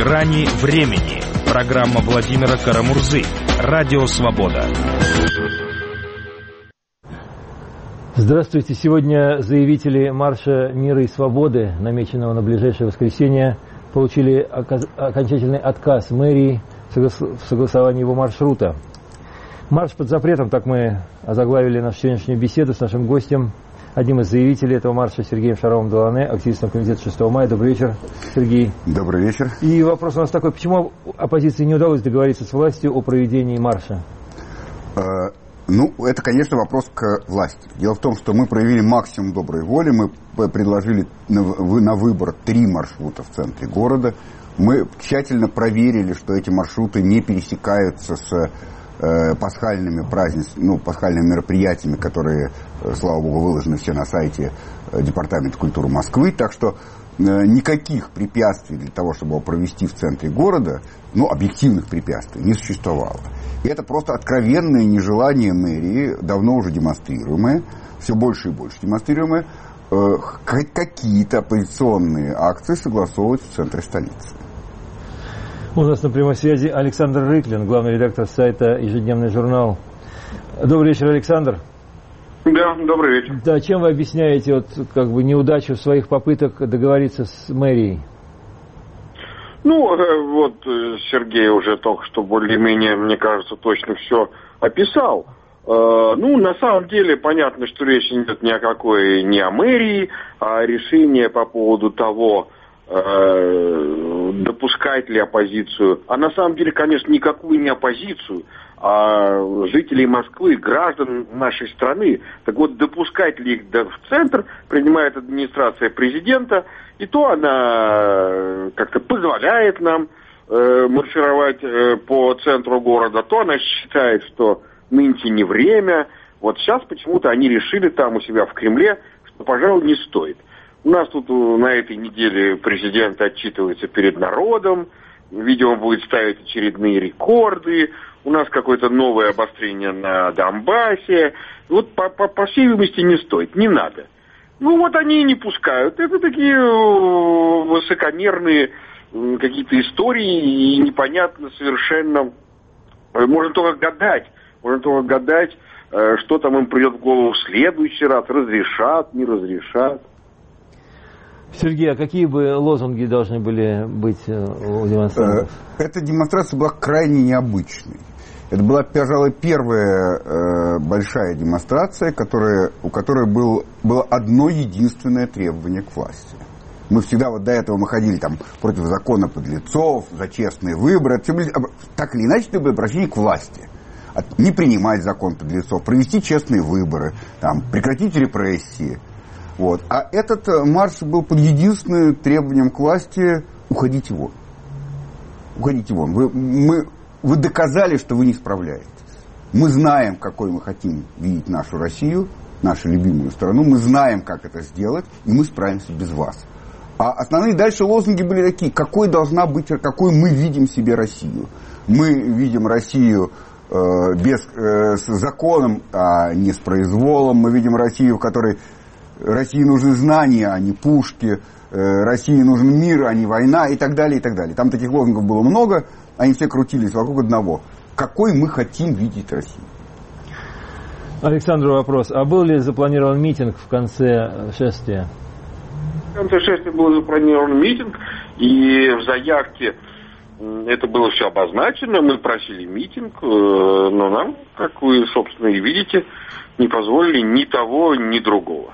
«Грани времени». Программа Владимира Карамурзы. Радио «Свобода». Здравствуйте. Сегодня заявители Марша мира и свободы, намеченного на ближайшее воскресенье, получили окончательный отказ мэрии в согласовании его маршрута. Марш под запретом, так мы озаглавили нашу сегодняшнюю беседу с нашим гостем, одним из заявителей этого марша, Сергеем Шаровым-Делане, активистом комитета 6 мая. Добрый вечер, Сергей. Добрый вечер. И вопрос у нас такой: почему оппозиции не удалось договориться с властью о проведении марша? Это, конечно, вопрос к власти. Дело в том, что мы проявили максимум доброй воли, мы предложили на выбор 3 маршрута в центре города. Мы тщательно проверили, что эти маршруты не пересекаются с пасхальными мероприятиями, которые, слава богу, выложены все на сайте Департамента культуры Москвы. Так что никаких препятствий для того, чтобы его провести в центре города, объективных препятствий, не существовало. И это просто откровенное нежелание мэрии, давно уже демонстрируемое, все больше и больше демонстрируемое, какие-то оппозиционные акции согласовывать в центре столицы. У нас на прямой связи Александр Рыклин, главный редактор сайта «Ежедневный журнал». Добрый вечер, Александр. Да, добрый вечер. Да, чем вы объясняете неудачу своих попыток договориться с мэрией? Сергей уже только что более-менее, мне кажется, точно все описал. На самом деле понятно, что речь идет ни о мэрии, а решение по поводу того, допускать ли оппозицию, а на самом деле, конечно, никакую не оппозицию, а жителей Москвы, граждан нашей страны. Так вот, допускать ли их в центр принимает администрация президента, и то она как-то позволяет нам маршировать по центру города, то она считает, что нынче не время. Вот сейчас почему-то они решили там у себя в Кремле, что, пожалуй, не стоит. У нас тут на этой неделе президент отчитывается перед народом, видимо, будет ставить очередные рекорды, у нас какое-то новое обострение на Донбассе. По всей видимости, не стоит, не надо. Они и не пускают. Это такие высокомерные какие-то истории, и непонятно совершенно. Можно только гадать, что там им придет в голову в следующий раз, разрешат, не разрешат. Сергей, а какие бы лозунги должны были быть у демонстрантов? Эта демонстрация была крайне необычной. Это была, пожалуй, первая большая демонстрация, у которой было одно единственное требование к власти. Мы всегда до этого мы ходили против закона подлецов, за честные выборы. Так или иначе, это было обращение к власти. Не принимать закон подлецов, провести честные выборы, прекратить репрессии. А этот марш был под единственным требованием к власти: уходите вон. Уходите вон. Вы доказали, что вы не справляетесь. Мы знаем, какой мы хотим видеть нашу Россию, нашу любимую страну. Мы знаем, как это сделать, и мы справимся без вас. А основные дальше лозунги были такие: какой мы видим себе Россию. Мы видим Россию с законом, а не с произволом. Мы видим Россию, в которой России нужны знания, а не пушки. России нужен мир, а не война, и так далее, и так далее. Там таких лозунгов было много, они все крутились вокруг одного: какой мы хотим видеть Россию. Александру вопрос: а был ли запланирован митинг в конце шествия? В конце шествия был запланирован митинг, и в заявке это было все обозначено. Мы просили митинг, но нам, как вы, собственно, и видите, не позволили ни того, ни другого.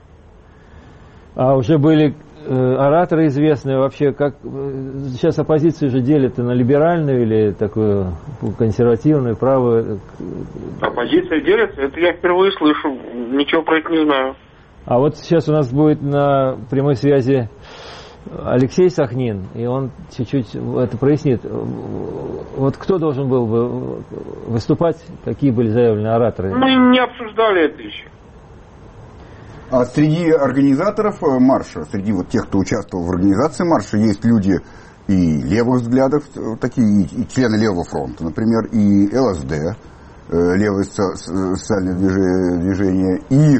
А уже были ораторы известные вообще, как сейчас оппозицию же делят на либеральную или такую консервативную, правую? Оппозиция делится? Это я впервые слышу, ничего про это не знаю. А вот сейчас у нас будет на прямой связи Алексей Сахнин, и он чуть-чуть это прояснит. Кто должен был бы выступать, какие были заявлены ораторы? Мы не обсуждали это еще. А среди организаторов марша, среди тех, кто участвовал в организации марша, есть люди и левых взглядов, такие и члены Левого фронта, например, и ЛСД, левое социальное движение, и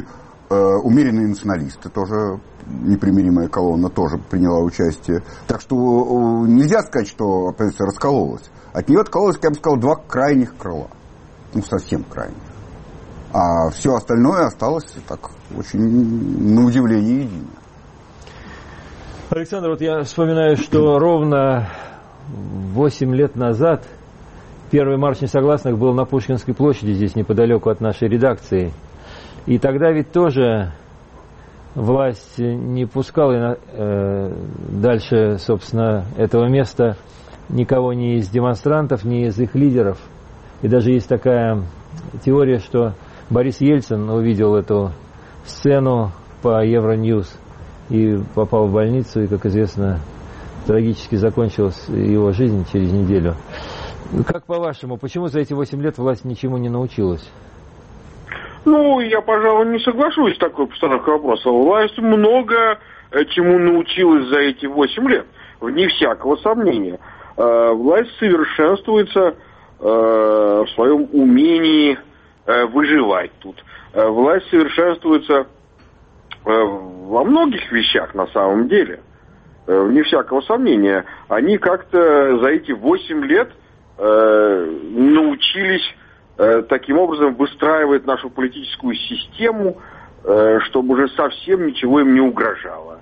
умеренные националисты, тоже непримиримая колонна, тоже приняла участие. Так что нельзя сказать, что оппозиция раскололась. От нее откололось, я бы сказал, два крайних крыла. Ну, совсем крайних. А все остальное осталось так очень, на удивление, едино. Александр, вот я вспоминаю, что ровно 8 лет назад первый марш несогласных был на Пушкинской площади, здесь неподалеку от нашей редакции. И тогда ведь тоже власть не пускала дальше, собственно, этого места никого ни из демонстрантов, ни из их лидеров. И даже есть такая теория, что Борис Ельцин увидел эту сцену по Евроньюз и попал в больницу, и, как известно, трагически закончилась его жизнь через неделю. Как по-вашему, почему за эти 8 лет власть ничему не научилась? Ну, я, пожалуй, не соглашусь с такой постановкой вопроса. Власть много чему научилась за эти 8 лет, вне всякого сомнения. Власть совершенствуется в своем умении выживать тут. Власть совершенствуется во многих вещах на самом деле, вне всякого сомнения. Они как-то за эти 8 лет научились таким образом выстраивать нашу политическую систему, чтобы уже совсем ничего им не угрожало.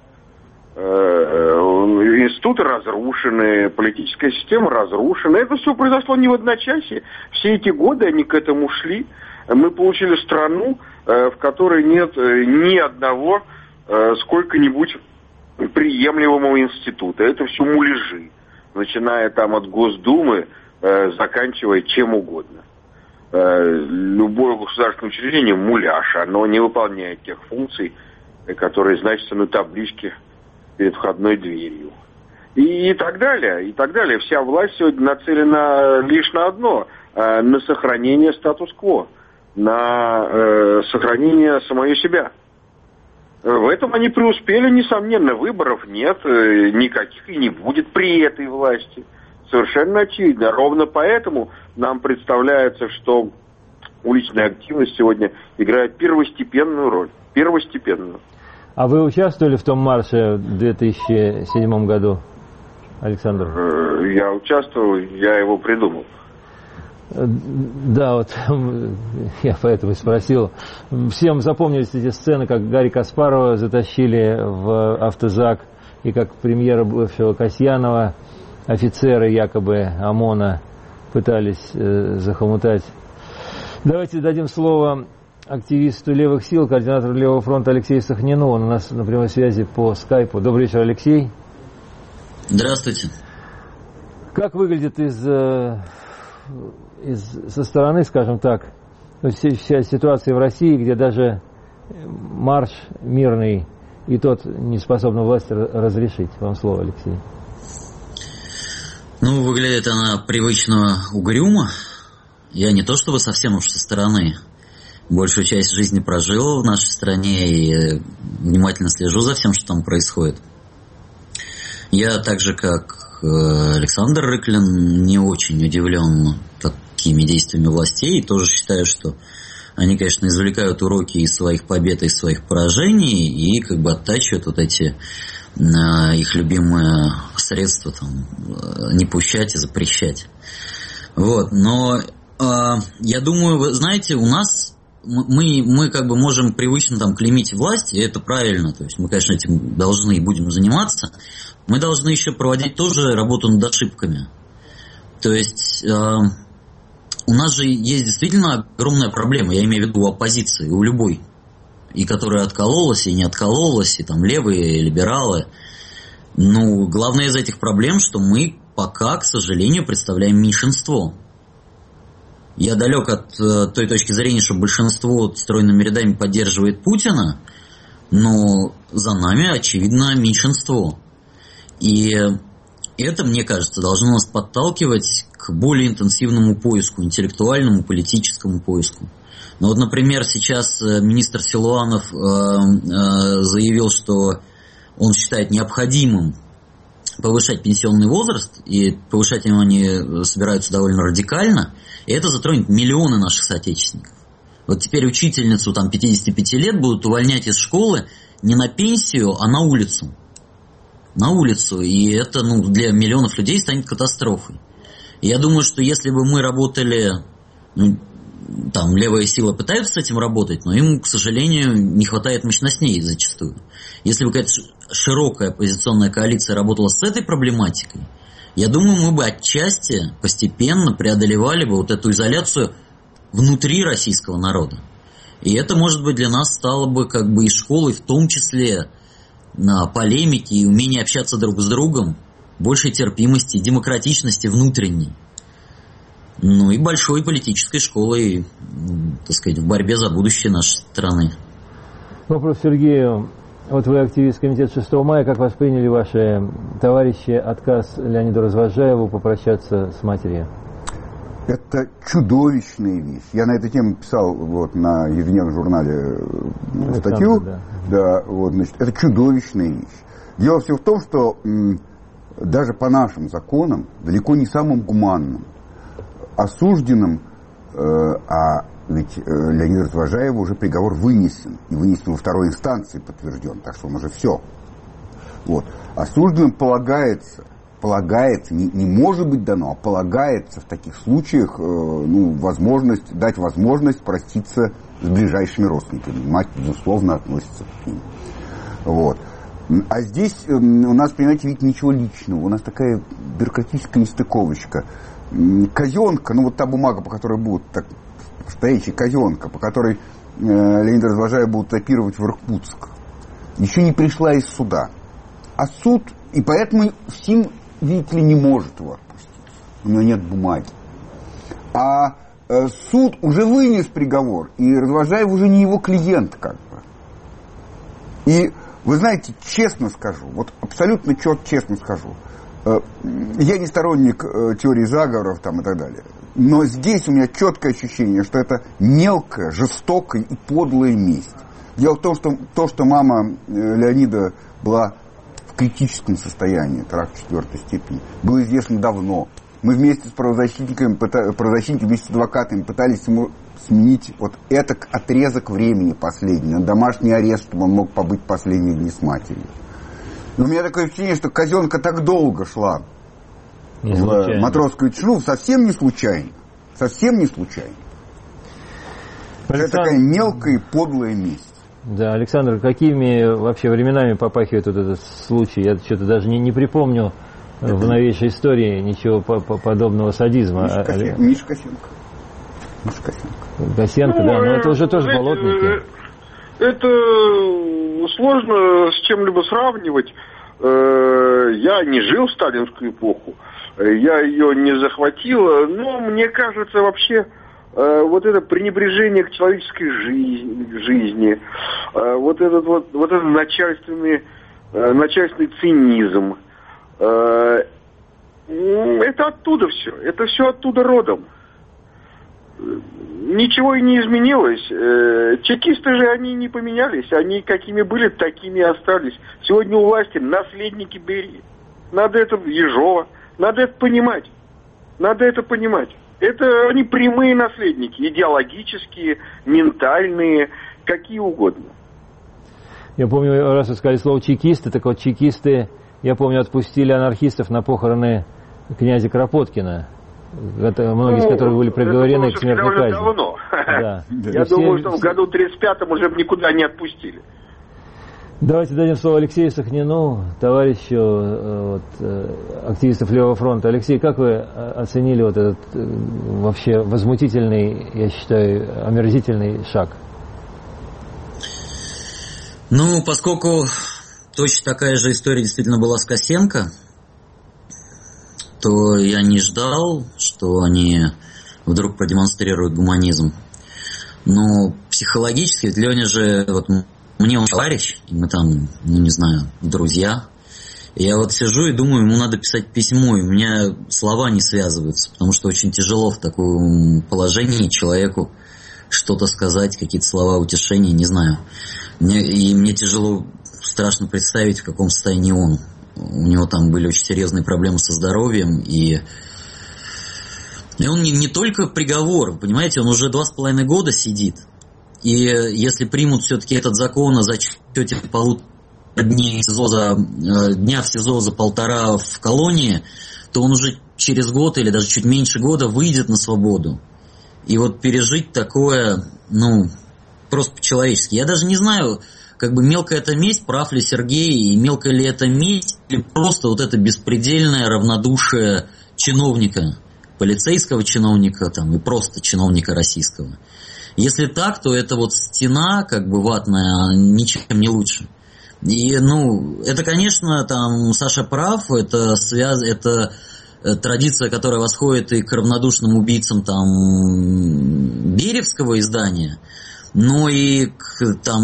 Институты разрушены, политическая система разрушена. Это все произошло не в одночасье. Все эти годы они к этому шли. Мы получили страну, в которой нет ни одного сколько-нибудь приемлемого института. Это все муляжи, начиная там от Госдумы, заканчивая чем угодно. Любое государственное учреждение муляж, оно не выполняет тех функций, которые значатся на табличке перед входной дверью. И так далее, и так далее. Вся власть сегодня нацелена лишь на одно, на сохранение статус-кво, на сохранение самого себя. В этом они преуспели, несомненно. Выборов нет, никаких и не будет при этой власти. Совершенно очевидно. Ровно поэтому нам представляется, что уличная активность сегодня играет первостепенную роль. Первостепенную. А вы участвовали в том марше в 2007 году, Александр? Я участвовал, я его придумал. Да, вот я поэтому и спросил. Всем запомнились эти сцены, как Гарри Каспарова затащили в автозак, и как премьера бывшего Касьянова офицеры якобы ОМОНа пытались захомутать. Давайте дадим слово активисту левых сил, координатору Левого фронта Алексею Сахнину. Он у нас на прямой связи по скайпу. Добрый вечер, Алексей. Здравствуйте. Как выглядит со стороны, скажем так, вся ситуация в России, где даже марш мирный и тот не способна власть разрешить? Вам слово, Алексей. Ну, выглядит она привычно угрюмо. Я не то чтобы совсем уж со стороны. Большую часть жизни прожил в нашей стране и внимательно слежу за всем, что там происходит. Я так же, как Александр Рыклин, не очень удивлен такими действиями властей. И тоже считаю, что они, конечно, извлекают уроки из своих побед и из своих поражений и как бы оттачивают вот эти их любимые средства там, не пущать и запрещать. Вот. Но я думаю, вы знаете, у нас мы как бы можем привычно там клеймить власть, и это правильно. То есть мы, конечно, этим должны и будем заниматься. Мы должны еще проводить тоже работу над ошибками. То есть у нас же есть действительно огромная проблема, я имею в виду у оппозиции, у любой. И которая откололась, и не откололась, и там левые, и либералы. Ну, главное из этих проблем, что мы пока, к сожалению, представляем меньшинство. Я далек от той точки зрения, что большинство стройными рядами поддерживает Путина, но за нами, очевидно, меньшинство. И это, мне кажется, должно нас подталкивать к более интенсивному поиску, интеллектуальному, политическому поиску. Ну вот, например, сейчас министр Силуанов заявил, что он считает необходимым повышать пенсионный возраст, и повышать его они собираются довольно радикально, и это затронет миллионы наших соотечественников. Вот теперь учительницу там 55 лет будут увольнять из школы не на пенсию, а на улицу. На улицу. И это для миллионов людей станет катастрофой. И я думаю, что если бы мы работали, там левая сила пытается с этим работать, но им, к сожалению, не хватает мощностей зачастую. Если бы какая-то широкая оппозиционная коалиция работала с этой проблематикой, я думаю, мы бы отчасти постепенно преодолевали бы вот эту изоляцию внутри российского народа. И это, может быть, для нас стало бы как бы и школой, в том числе на полемике и умении общаться друг с другом, большей терпимости, демократичности внутренней. И большой политической школой, так сказать, в борьбе за будущее нашей страны. Вопрос Сергею. Вот вы активист комитета 6 мая. Как восприняли ваши товарищи отказ Леониду Развозжаеву попрощаться с матерью? Это чудовищная вещь. Я на эту тему писал на ежедневном журнале статью. Это чудовищная вещь. Дело все в том, что даже по нашим законам, далеко не самым гуманным, осужденным, ведь Леониду Развозжаеву уже приговор вынесен, и вынесен во второй инстанции, подтвержден, так что он уже все. Осужденным полагается, не может быть дано, а полагается в таких случаях дать возможность проститься с ближайшими родственниками. Мать, безусловно, относится к ним. А здесь у нас, понимаете, ведь ничего личного. У нас такая бюрократическая нестыковочка. Казенка, та бумага, по которой будут, стоячая казенка, по которой Леонида Развозжаева будут этапировать в Иркутск, еще не пришла из суда. А суд, и поэтому СИМ, видите ли, не может его отпустить. У него нет бумаги. А суд уже вынес приговор, и Развозжаев уже не его клиент, как бы. И вы знаете, честно скажу, абсолютно честно скажу, я не сторонник теории заговоров и так далее, но здесь у меня четкое ощущение, что это мелкая, жестокая и подлая месть. Дело в том, что мама Леонида была в критическом состоянии, рак 4-й степени, было известно давно. Мы вместе с правозащитниками вместе с адвокатами пытались ему сменить этот отрезок времени последний, на домашний арест, чтобы он мог побыть последние дни с матерью. Но у меня такое ощущение, что казенка так долго шла в матросскую тишину, совсем не случайно. Это такая мелкая и подлая месть. Да, Александр, какими вообще временами попахивает этот случай? Я что-то даже не припомню в новейшей истории ничего подобного садизма. Миша Косенко. Косенко, да, но это уже тоже болотники. Это сложно с чем-либо сравнивать. Я не жил в сталинскую эпоху, я ее не захватил, но мне кажется, вообще это пренебрежение к человеческой жизни, этот начальственный цинизм, это оттуда все, это все оттуда родом. Ничего и не изменилось. Чекисты же, они не поменялись. Они какими были, такими и остались. Сегодня у власти наследники Берии. Надо это Ежова. Надо это понимать. Это они прямые наследники. Идеологические, ментальные, какие угодно. Я помню, раз вы сказали слово чекисты, так чекисты, я помню, отпустили анархистов на похороны князя Кропоткина. Многие из которых были приговорены к смертной казни. Давно. Да. Я думаю, что в году 35-м уже никуда не отпустили. Давайте дадим слово Алексею Сахнину, товарищу активистов Левого фронта. Алексей, как вы оценили этот вообще возмутительный, я считаю, омерзительный шаг? Поскольку точно такая же история действительно была с Косенко, то я не ждал, что они вдруг продемонстрируют гуманизм. Но психологически, ведь Леня же, мне он товарищ, мы там, друзья. И я сижу и думаю, ему надо писать письмо, и у меня слова не связываются, потому что очень тяжело в таком положении человеку что-то сказать, какие-то слова утешения, не знаю. Мне тяжело, страшно представить, в каком состоянии он. У него там были очень серьезные проблемы со здоровьем, и он не только приговор, понимаете, он уже 2,5 года сидит. И если примут все-таки этот закон о зачете полутора дня в СИЗО за полтора в колонии, то он уже через год или даже чуть меньше года выйдет на свободу. И вот пережить такое, просто по-человечески. Я даже не знаю, как бы мелкая это месть, прав ли Сергей, и мелкая ли это месть, или просто вот это беспредельное равнодушие чиновника, полицейского чиновника там, и просто чиновника российского. Если так, то это вот стена, как бы ватная, ничем не лучше. И, это, конечно, там Саша прав, это традиция, которая восходит и к равнодушным убийцам там Беревского издания, но и к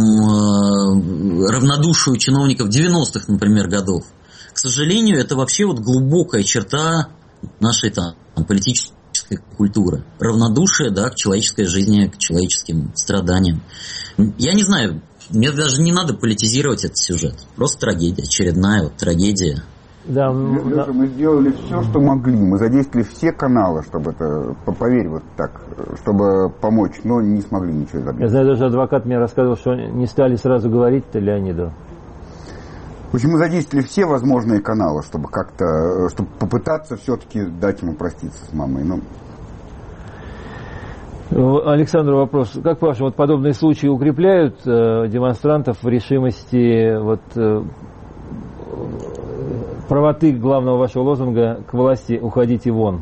равнодушию чиновников 90-х, например, годов. К сожалению, это вообще вот глубокая черта нашей политической культуры. Равнодушие, к человеческой жизни, к человеческим страданиям. Я не знаю, мне даже не надо политизировать этот сюжет. Просто трагедия, очередная трагедия. Да, Леша, мы сделали все, что могли. Мы задействовали все каналы, чтобы это, поверь, вот так, чтобы помочь, но не смогли ничего добиться. Я знаю, даже адвокат мне рассказывал, что не стали сразу говорить-то Леониду. В общем, мы задействовали все возможные каналы, чтобы как-то, чтобы попытаться все-таки дать ему проститься с мамой. Александру вопрос. Как по-вашему, подобные случаи укрепляют демонстрантов в решимости правоты главного вашего лозунга «К власти уходите вон»?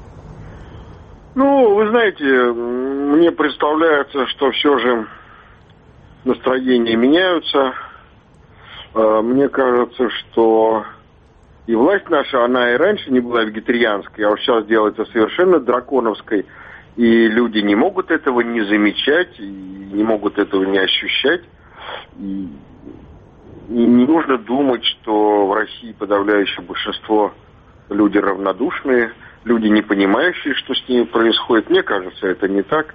Вы знаете, мне представляется, что все же настроения меняются. Мне кажется, что и власть наша, она и раньше не была вегетарианской, а сейчас делается совершенно драконовской. И люди не могут этого не замечать, и не могут этого не ощущать. И не нужно думать, что в России подавляющее большинство люди равнодушные, люди, не понимающие, что с ними происходит. Мне кажется, это не так.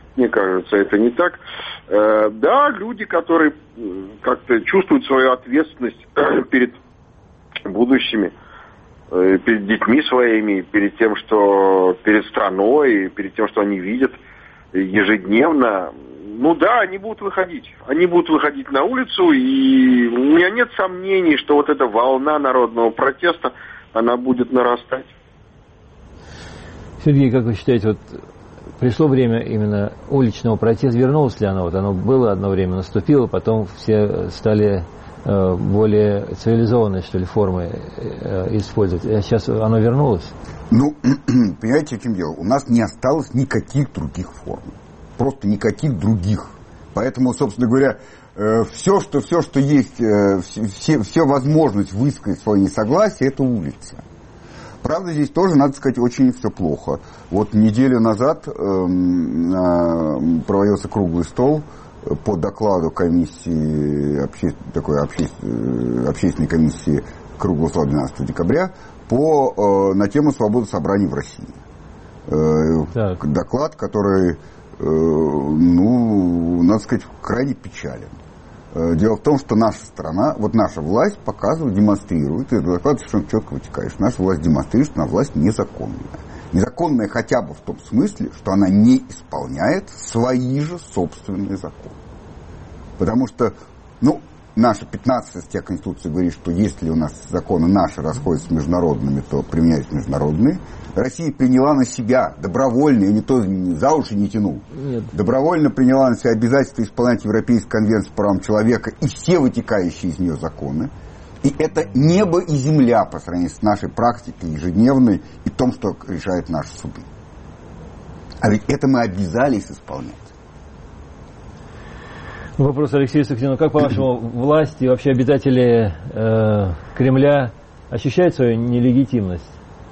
Да, люди, которые как-то чувствуют свою ответственность перед будущими, перед детьми своими, перед тем, что перед страной, перед тем, что они видят ежедневно. Они будут выходить. Они будут выходить на улицу, и у меня нет сомнений, что вот эта волна народного протеста, она будет нарастать. Сергей, как вы считаете, пришло время именно уличного протеста, вернулось ли оно? Оно было одно время, наступило, потом все стали более цивилизованные, что ли, формы использовать. А сейчас оно вернулось? Понимаете, в чем дело? У нас не осталось никаких других форм. Просто никаких других. Поэтому, собственно говоря, все, что есть, все возможность высказать свое несогласие, это улица. Правда, здесь тоже, надо сказать, очень все плохо. Вот неделю назад проводился круглый стол по докладу комиссии, общественной комиссии круглого стола 12 декабря на тему свободы собраний в России. Доклад, который, надо сказать, крайне печален. Дело в том, что наша страна, наша власть показывает, демонстрирует, и этот доклад совершенно четко вытекает, что наша власть демонстрирует, что она власть незаконная. Незаконная хотя бы в том смысле, что она не исполняет свои же собственные законы. Потому что, наша 15-я статья Конституции говорит, что если у нас законы наши расходятся с международными, то применяют международные. Россия приняла на себя добровольно, я никто за уши не тянул, добровольно приняла на себя обязательство исполнять Европейскую конвенцию по правам человека и все вытекающие из нее законы. И это небо и земля по сравнению с нашей практикой ежедневной и том, что решают наши суды. А ведь это мы обязались исполнять. Вопрос Алексею Сахнину. Как, по-вашему, власти и вообще обитатели Кремля ощущают свою нелегитимность?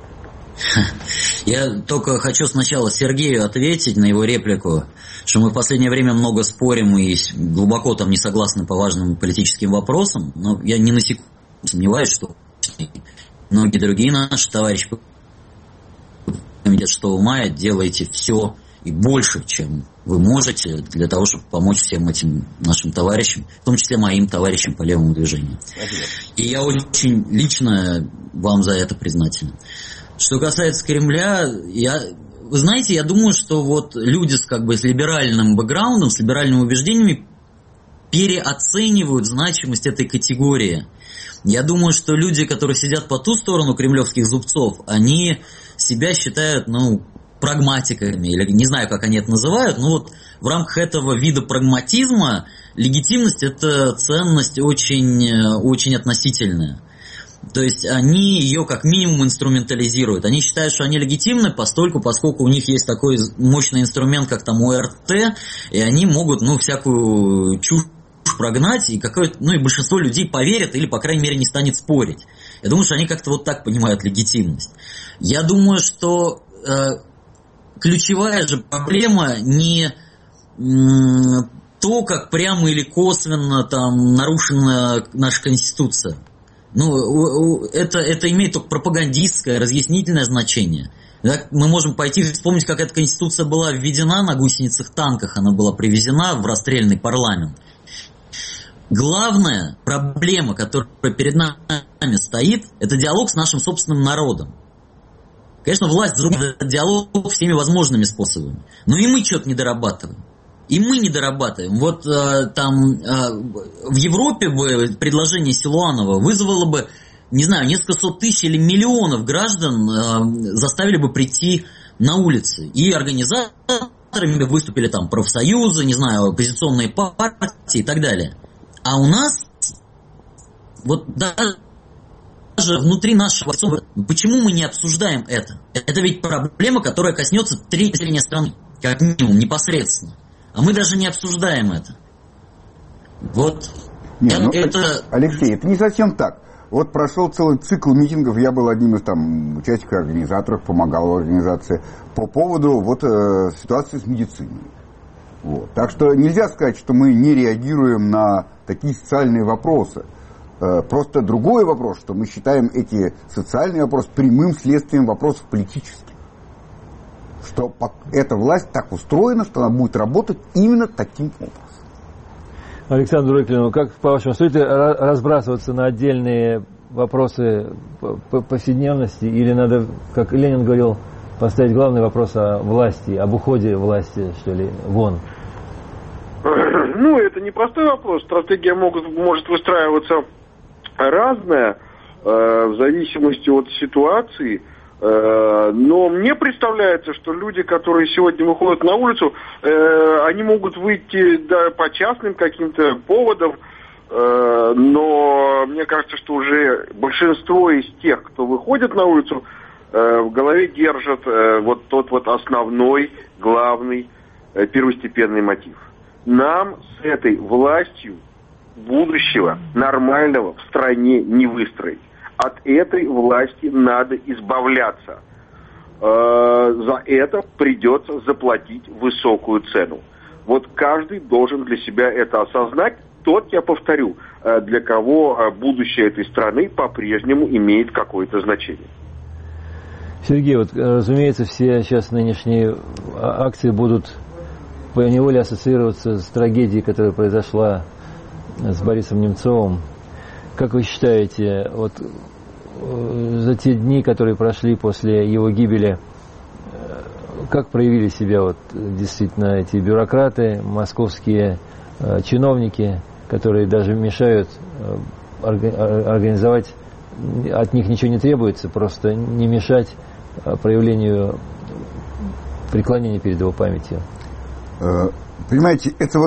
Я только хочу сначала Сергею ответить на его реплику, что мы в последнее время много спорим и глубоко там не согласны по важным политическим вопросам, но я ни на секунду сомневаюсь, что многие другие наши товарищи комитет 6 мая делаете все и больше, чем вы можете, для того, чтобы помочь всем этим нашим товарищам, в том числе моим товарищам по левому движению. Спасибо. И я очень лично вам за это признателен. Что касается Кремля, вы знаете, я думаю, что вот люди с либеральным бэкграундом, с либеральными убеждениями переоценивают значимость этой категории. Я думаю, что люди, которые сидят по ту сторону кремлевских зубцов, они себя считают, прагматиками, или не знаю, как они это называют, но вот в рамках этого вида прагматизма легитимность – это ценность очень, очень относительная. То есть они ее как минимум инструментализируют. Они считают, что они легитимны, поскольку у них есть такой мощный инструмент, как там ОРТ, и они могут всякую чушь прогнать, и большинство людей поверят или, по крайней мере, не станет спорить. Я думаю, что они как-то вот так понимают легитимность. Я думаю, что ключевая же проблема не то, как прямо или косвенно там нарушена наша Конституция. Это имеет только пропагандистское, разъяснительное значение. Мы можем пойти вспомнить, как эта Конституция была введена на гусеницах-танках, она была привезена в расстрельный парламент. Главная проблема, которая перед нами стоит, это диалог с нашим собственным народом. Конечно, власть зарубает этот диалог всеми возможными способами. Но и мы что-то не дорабатываем. И мы не дорабатываем. Вот в Европе бы предложение Силуанова вызвало бы, не знаю, несколько сот тысяч или миллионов граждан, заставили бы прийти на улицы. И организаторами выступили там профсоюзы, не знаю, оппозиционные партии и так далее. А у нас вот даже внутри нашего... Почему мы не обсуждаем это? Это ведь проблема, которая коснется третьей населения страны, как минимум, непосредственно. А мы даже не обсуждаем это. Вот. Алексей, это не совсем так. Вот прошел целый цикл митингов, я был одним из участников, организаторов, помогал в организации, по поводу ситуации с медициной. Вот. Так что нельзя сказать, что мы не реагируем на такие социальные вопросы. Просто другой вопрос, что мы считаем эти социальные вопросы прямым следствием вопросов политических. Что эта власть так устроена, что она будет работать именно таким образом. Александр Рыклин, как по-вашему, стоит ли разбрасываться на отдельные вопросы повседневности, или надо, как Ленин говорил, поставить главный вопрос о власти, об уходе власти, что ли, вон? Это непростой вопрос. Стратегия может выстраиваться разная в зависимости от ситуации. Но мне представляется, что люди, которые сегодня выходят на улицу, они могут выйти по частным каким-то поводам, но мне кажется, что уже большинство из тех, кто выходит на улицу, в голове держат вот тот вот основной, главный, первостепенный мотив. Нам с этой властью будущего нормального в стране не выстроить. От этой власти надо избавляться. За это придется заплатить высокую цену. Вот каждый должен для себя это осознать. Тот, я повторю, для кого будущее этой страны по-прежнему имеет какое-то значение. Сергей, разумеется, все сейчас нынешние акции будут поневоле ассоциироваться с трагедией, которая произошла с Борисом Немцовым. Как вы считаете, за те дни, которые прошли после его гибели, как проявили себя действительно эти бюрократы, московские чиновники, которые даже мешают организовать, от них ничего не требуется, просто не мешать проявлению преклонения перед его памятью? Понимаете, это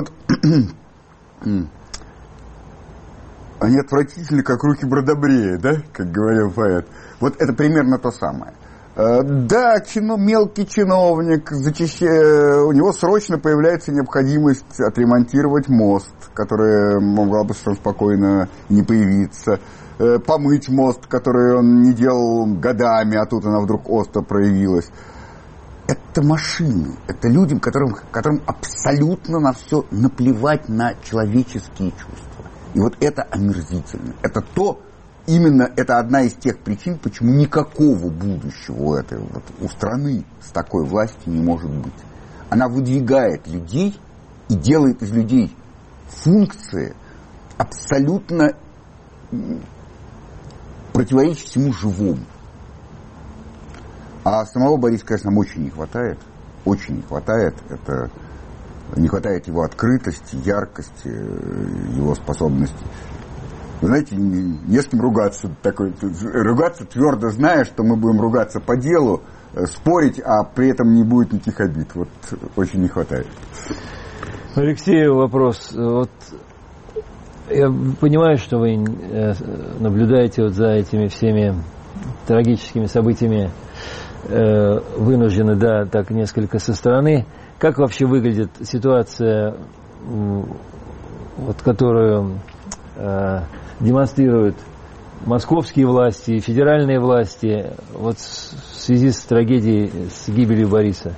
они отвратительны, как руки Бродобрея, да, как говорил поэт. Вот это примерно то самое. Да, мелкий чиновник, у него срочно появляется необходимость отремонтировать мост, который могла бы совершенно спокойно не появиться, помыть мост, который он не делал годами, а тут она вдруг остро проявилась. Это машины, это людям, которым абсолютно на все наплевать на человеческие чувства. И вот это омерзительно. Это одна из тех причин, почему никакого будущего у страны с такой властью не может быть. Она выдвигает людей и делает из людей функции абсолютно противоречащие всему живому. А самого Бориса, конечно, нам очень не хватает. Очень не хватает. Это не хватает его открытости, яркости, его способности. Вы знаете, не с кем ругаться. Ругаться твердо зная, что мы будем ругаться по делу, спорить, а при этом не будет никаких обид. Вот очень не хватает. Алексею вопрос. Вот я понимаю, что вы наблюдаете вот за этими всеми трагическими событиями, вынуждены, да, так несколько со стороны. Как вообще выглядит ситуация, вот, которую демонстрируют московские власти и федеральные власти вот в связи с трагедией, с гибелью Бориса?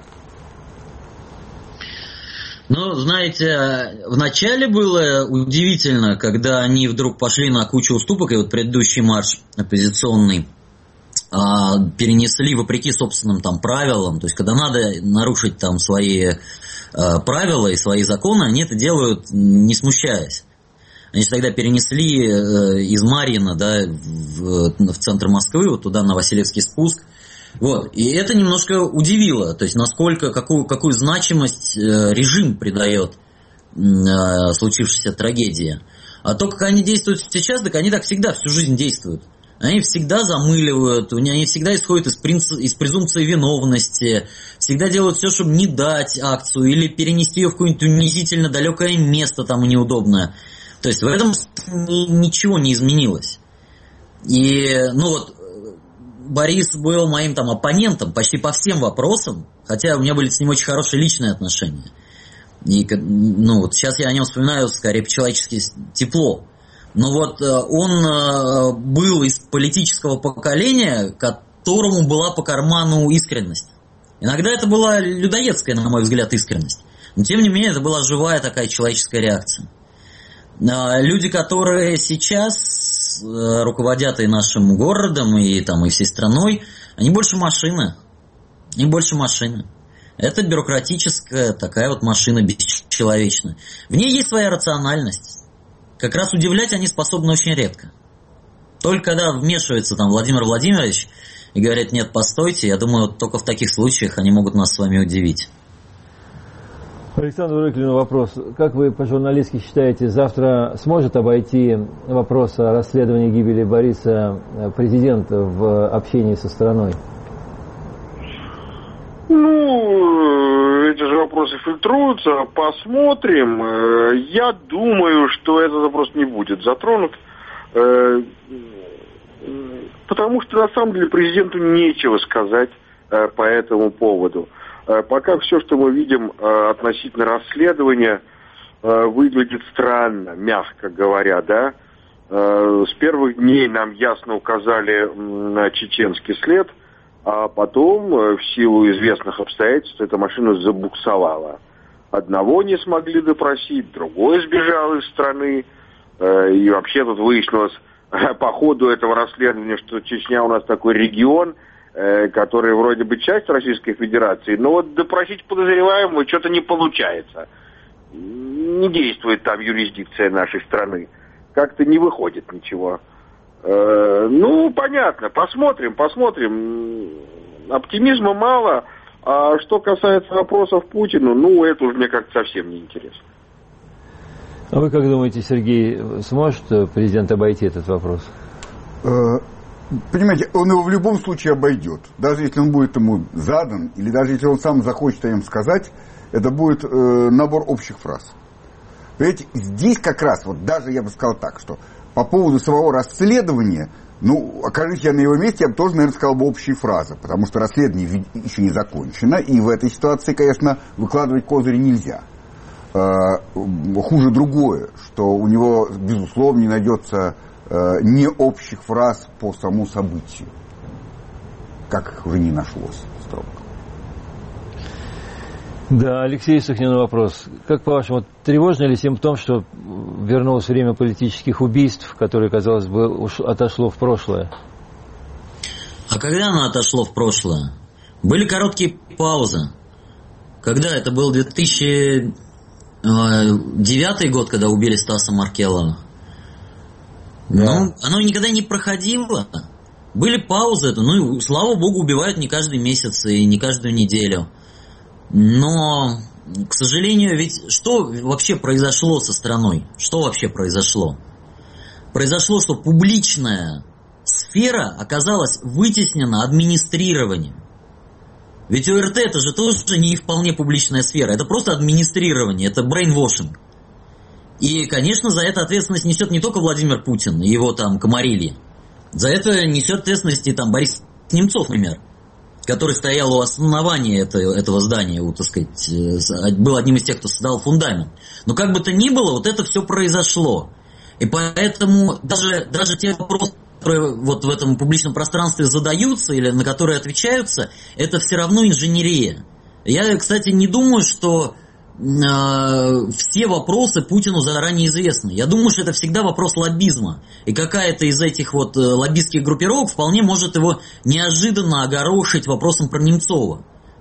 Ну, знаете, вначале было удивительно, когда они вдруг пошли на кучу уступок, и вот предыдущий марш оппозиционный перенесли вопреки собственным там правилам. То есть, когда надо нарушить там свои правила и свои законы, они это делают, не смущаясь. Они же тогда перенесли из Марьино, да, в центр Москвы, вот туда, на Васильевский спуск. Вот. И это немножко удивило, то есть насколько, какую значимость режим придает случившейся трагедии. А то, как они действуют сейчас, так они так всегда всю жизнь действуют. Они всегда замыливают, они всегда исходят из презумпции виновности, всегда делают все, чтобы не дать акцию или перенести ее в какое-нибудь унизительно далекое место там и неудобное. То есть в этом ничего не изменилось. И, ну вот, Борис был моим там оппонентом почти по всем вопросам, хотя у меня были с ним очень хорошие личные отношения. И, ну вот сейчас я о нем вспоминаю скорее по-человечески тепло. Но вот он был из политического поколения, которому была по карману искренность. Иногда это была людоедская, на мой взгляд, искренность. Но тем не менее это была живая такая человеческая реакция. Люди, которые сейчас руководят и нашим городом, и всей страной, они больше машины. Они больше машины. Это бюрократическая такая вот машина бесчеловечная. В ней есть своя рациональность. Как раз удивлять они способны очень редко. Только когда вмешивается там Владимир Владимирович и говорит: нет, постойте, я думаю, только в таких случаях они могут нас с вами удивить. Александру Рыклину вопрос. Как вы по-журналистски считаете, завтра сможет обойти вопрос о расследовании гибели Бориса президент в общении со страной? Ну, эти же вопросы фильтруются, посмотрим. Я думаю, что этот вопрос не будет затронут, потому что на самом деле президенту нечего сказать по этому поводу. Пока все, что мы видим относительно расследования, выглядит странно, мягко говоря, да. С первых дней нам ясно указали на чеченский след, а потом, в силу известных обстоятельств, эта машина забуксовала. Одного не смогли допросить, другой сбежал из страны. И вообще тут выяснилось по ходу этого расследования, что Чечня у нас такой регион, который вроде бы часть Российской Федерации, но вот допросить подозреваемого что-то не получается. Не действует там юрисдикция нашей страны. Как-то не выходит ничего. Ну, понятно, посмотрим. Оптимизма мало. А что касается вопросов Путину, ну, это уже мне как-то совсем не интересно. А вы как думаете, Сергей, сможет президент обойти этот вопрос? Понимаете, он его в любом случае обойдет. Даже если он будет ему задан, или даже если он сам захочет о нем сказать, это будет набор общих фраз. Понимаете, здесь как раз, вот даже я бы сказал так, что по поводу самого расследования, ну, окажись я на его месте, я бы тоже, наверное, сказал бы общие фразы, потому что расследование еще не закончено, и в этой ситуации, конечно, выкладывать козыри нельзя. Хуже другое, что у него, безусловно, не найдется не общих фраз по самому событию, как их уже не нашлось, строго. Да, Алексей Сухнин вопрос. Как, по-вашему, тревожно ли симптом, что вернулось время политических убийств, которое, казалось бы, отошло в прошлое? А когда оно отошло в прошлое? Были короткие паузы. Когда? Это был 2009 год, когда убили Стаса Маркелова. Да. Ну, оно никогда не проходило. Были паузы, ну, слава богу, убивают не каждый месяц и не каждую неделю. Но, к сожалению, ведь что вообще произошло со страной? Что вообще произошло? Произошло, что публичная сфера оказалась вытеснена администрированием. Ведь ОРТ это же тоже не вполне публичная сфера, это просто администрирование, это брейнвошинг. И, конечно, за это ответственность несет не только Владимир Путин и его там комарильи. За это несет ответственность и там Борис Немцов, например, который стоял у основания этого здания, так сказать, был одним из тех, кто создал фундамент. Но как бы то ни было, вот это все произошло. И поэтому даже те вопросы, которые вот в этом публичном пространстве задаются или на которые отвечаются, это все равно инженерия. Я, кстати, не думаю, что все вопросы Путину заранее известны. Я думаю, что это всегда вопрос лоббизма. И какая-то из этих вот лоббистских группировок вполне может его неожиданно огорошить вопросом про Немцова.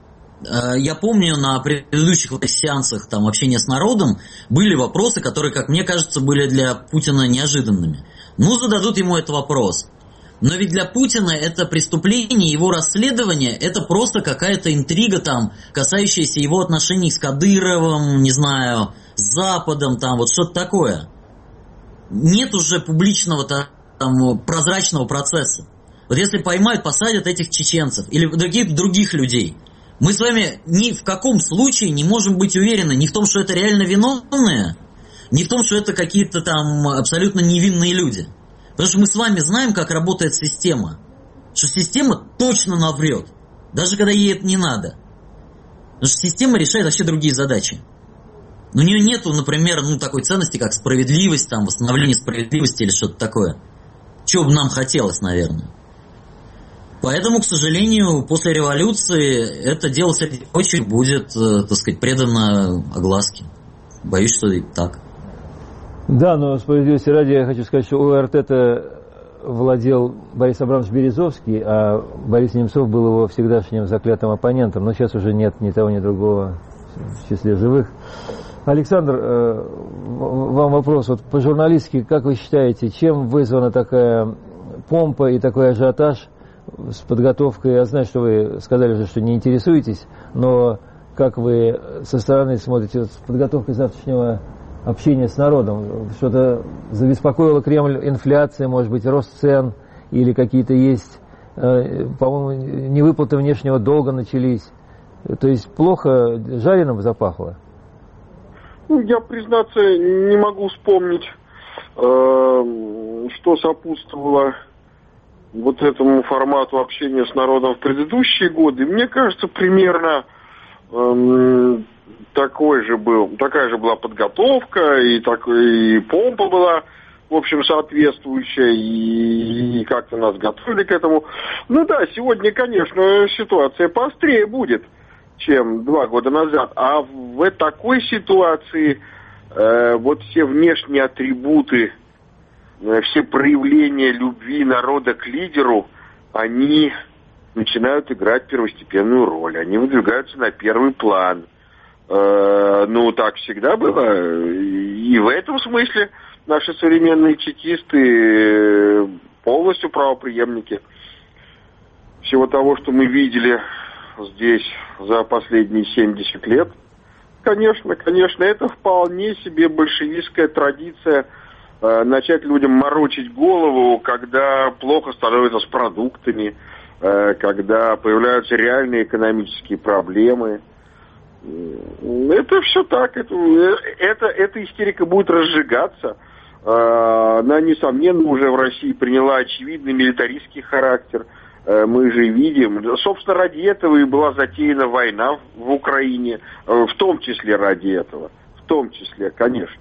Я помню, на предыдущих сеансах там, общения с народом были вопросы, которые, как мне кажется, были для Путина неожиданными. Ну, зададут ему этот вопрос. Но ведь для Путина это преступление, его расследование, это просто какая-то интрига там, касающаяся его отношений с Кадыровым, не знаю, с Западом, там вот что-то такое. Нет уже публичного там прозрачного процесса. Вот если поймают, посадят этих чеченцев или других людей, мы с вами ни в каком случае не можем быть уверены ни в том, что это реально виновные, ни в том, что это какие-то там абсолютно невинные люди. Потому что мы с вами знаем, как работает система. Что система точно наврет. Даже когда ей это не надо. Потому что система решает вообще другие задачи. У нее нету, например, такой ценности, как справедливость, там, восстановление справедливости или что-то такое. Чего бы нам хотелось, наверное. Поэтому, к сожалению, после революции это дело среди прочих будет, так сказать, предано огласке. Боюсь, что и так. Да, но справедливости ради я хочу сказать, что ОРТ-то владел Борис Абрамович Березовский, а Борис Немцов был его всегдашним заклятым оппонентом. Но сейчас уже нет ни того, ни другого в числе живых. Александр, вам вопрос. Вот по-журналистски, как вы считаете, чем вызвана такая помпа и такой ажиотаж с подготовкой? Я знаю, что вы сказали уже, что не интересуетесь, но как вы со стороны смотрите с подготовкой завтрашнего общения с народом? Что-то забеспокоило Кремль? Инфляция, может быть, рост цен или какие-то есть, по-моему, невыплаты внешнего долга начались. То есть плохо жареным запахло? Я, признаться, не могу вспомнить, что сопутствовало вот этому формату общения с народом в предыдущие годы. Мне кажется, примерно такая же была подготовка, и помпа была, в общем, соответствующая, и как-то нас готовили к этому. Ну да, сегодня, конечно, ситуация поострее будет, чем 2 года назад. А в такой ситуации вот все внешние атрибуты, все проявления любви народа к лидеру, они начинают играть первостепенную роль. Они выдвигаются на первый план. Так всегда было. И в этом смысле наши современные чекисты полностью правопреемники всего того, что мы видели здесь за последние 70 лет. Конечно, это вполне себе большевистская традиция начать людям морочить голову, когда плохо становится с продуктами, когда появляются реальные экономические проблемы. Это все так. Эта истерика будет разжигаться. Она, несомненно, уже в России приняла очевидный милитаристский характер. Мы же видим, собственно, ради этого и была затеяна война в Украине, в том числе ради этого, в том числе, конечно.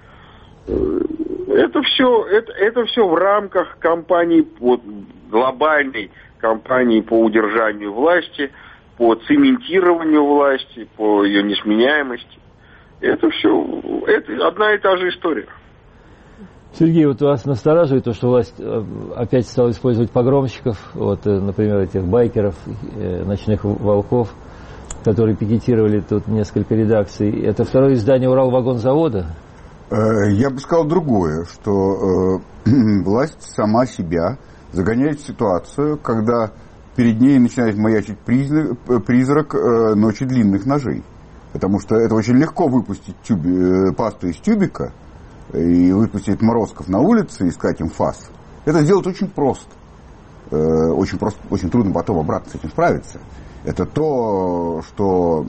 Это все в рамках кампании, глобальной кампании по удержанию власти, по цементированию власти, по ее несменяемости. Это одна и та же история. Сергей, вот вас настораживает то, что власть опять стала использовать погромщиков, например, этих байкеров, ночных волков, которые пикетировали тут несколько редакций. Это второе издание Уралвагонзавода? Я бы сказал другое, что власть сама себя загоняет в ситуацию, когда перед ней начинает маячить призрак ночи длинных ножей. Потому что это очень легко выпустить пасту из тюбика и выпустить морозков на улице и сказать им фас. Это сделать очень просто. Очень просто, очень трудно потом обратно с этим справиться. Это то, что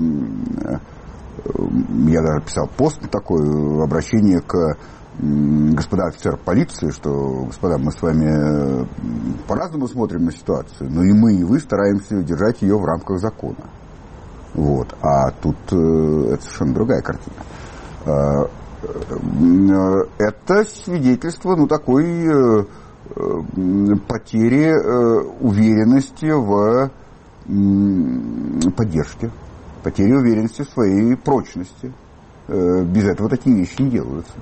я даже писал пост такое, обращение к господа офицерам полиции, что, господа, мы с вами по-разному смотрим на ситуацию, но и мы, и вы стараемся держать ее в рамках закона. Вот. А тут это совершенно другая картина. Это свидетельство, такой потери уверенности в поддержке, потери уверенности в своей прочности. Без этого такие вещи не делаются.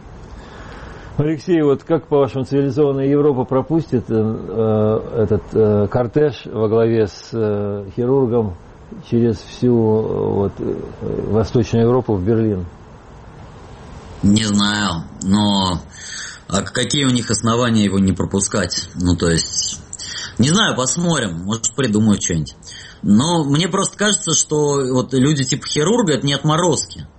Алексей, вот как, по-вашему, цивилизованная Европа пропустит этот кортеж во главе с хирургом через всю Восточную Европу в Берлин? Не знаю, но какие у них основания его не пропускать? Не знаю, посмотрим, может придумают что-нибудь. Но мне просто кажется, что люди типа хирурга — это не отморозки,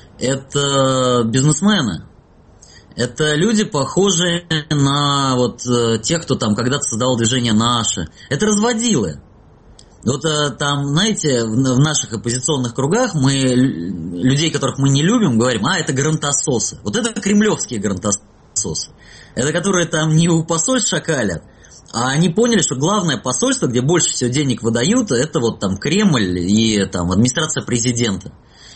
это бизнесмены. Это люди, похожие на тех, кто там когда-то создавал движение «Наше». Это разводилы. Там, знаете, в наших оппозиционных кругах мы людей, которых мы не любим, говорим: это грантососы. Это кремлевские грантососы. Это которые там не у посольств шакалят, а они поняли, что главное посольство, где больше всего денег выдают, это там Кремль и там администрация президента.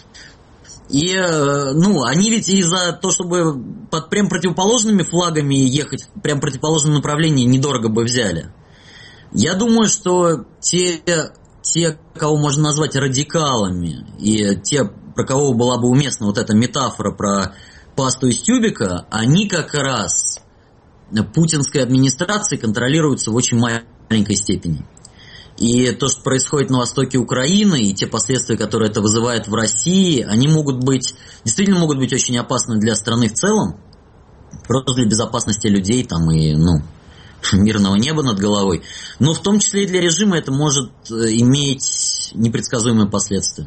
И, они ведь и за то, чтобы под прям противоположными флагами ехать, прям в противоположном направлении, недорого бы взяли. Я думаю, что те, кого можно назвать радикалами, и те, про кого была бы уместна эта метафора про пасту из тюбика, они как раз путинской администрацией контролируются в очень маленькой степени. И то, что происходит на востоке Украины, и те последствия, которые это вызывает в России, они действительно могут быть очень опасны для страны в целом, просто для безопасности людей там и, мирного неба над головой. Но в том числе и для режима это может иметь непредсказуемые последствия.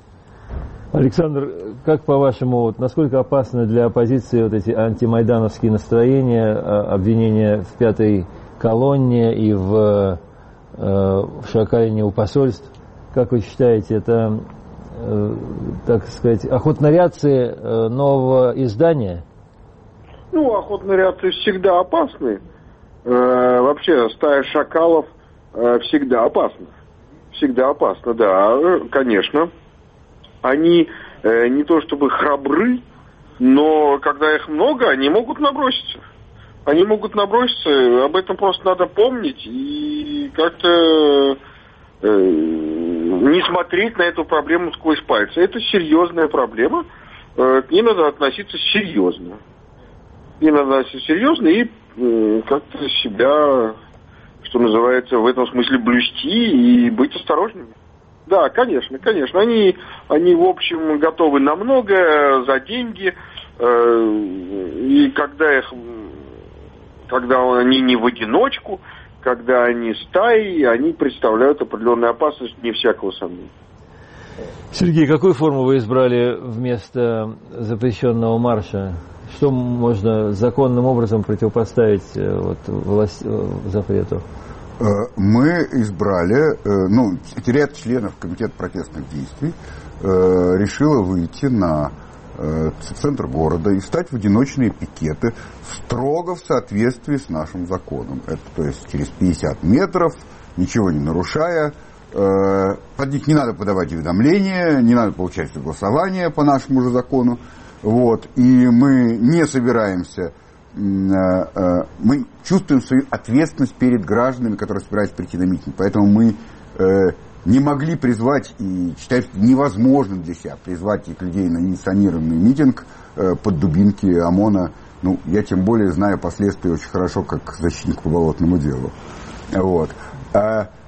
Александр, как по-вашему, насколько опасны для оппозиции эти антимайдановские настроения, обвинения в пятой колонне и в шакалине у посольств? Как вы считаете, это, так сказать, охотные реакции нового издания? Охотные реакции всегда опасны. Вообще, стая шакалов всегда опасна. Всегда опасна, да, конечно. Они не то чтобы храбры, но когда их много, они могут наброситься. Они могут наброситься, об этом просто надо помнить и как-то не смотреть на эту проблему сквозь пальцы. Это серьезная проблема, к ней надо относиться серьезно. К ней надо относиться серьезно и как-то себя, что называется, в этом смысле блюсти и быть осторожными. Да, конечно. Они в общем, готовы на многое за деньги, и когда они не в одиночку, когда они стаи, они представляют определенную опасность, не всякого сомнения. Сергей, какую форму вы избрали вместо запрещенного марша? Что можно законным образом противопоставить запрету? Мы избрали, ряд членов Комитета протестных действий решила выйти на центр города и встать в одиночные пикеты строго в соответствии с нашим законом. Это, то есть через 50 метров, ничего не нарушая. Под них не надо подавать уведомления, не надо получать согласование по нашему же закону. И мы не собираемся, мы чувствуем свою ответственность перед гражданами, которые собираются прийти на митинг. Поэтому мы не могли призвать, и считаю, что невозможно для себя призвать этих людей на несанкционированный митинг под дубинки ОМОНа. Я тем более знаю последствия очень хорошо, как защитник по болотному делу.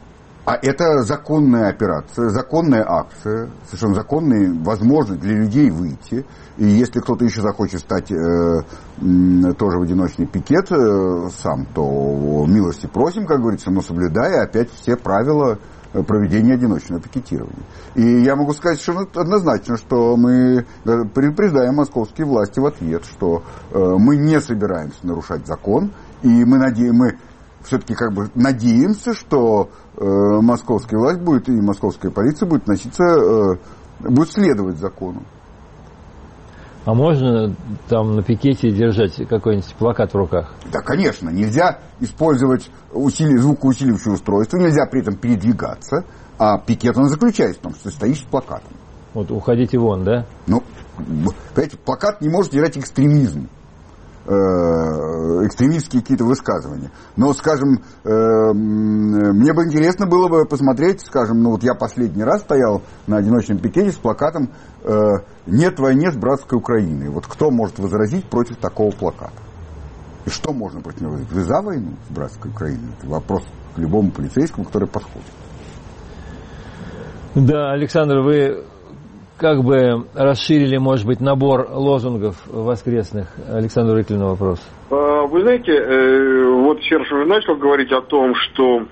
А это законная операция, законная акция, совершенно законная возможность для людей выйти. И если кто-то еще захочет стать тоже в одиночный пикет сам, то милости просим, как говорится, но соблюдая опять все правила проведения одиночного пикетирования. И я могу сказать совершенно однозначно, что мы предупреждаем московские власти в ответ, что мы не собираемся нарушать закон, и мы все-таки как бы надеемся, что московская власть будет и московская полиция будет будет следовать закону. А можно там на пикете держать какой-нибудь плакат в руках? Да, конечно. Нельзя использовать звукоусиливающее устройство, нельзя при этом передвигаться, а пикет он заключается в том, что ты стоишь с плакатом. Вот уходите вон, да? Ну, понимаете, плакат не может держать экстремизм. Экстремистские какие-то высказывания. Но, скажем, мне бы интересно было бы посмотреть, скажем, ну вот я последний раз стоял на одиночном пикете с плакатом «Нет войне с братской Украиной». Вот кто может возразить против такого плаката? И что можно против него возразить? Вы за войну с братской Украиной? Это вопрос к любому полицейскому, который подходит. Да, Александр, вы как бы расширили, может быть, набор лозунгов воскресных. Александру Рыклину вопрос. Вы знаете, вот Серж уже начал говорить о том, что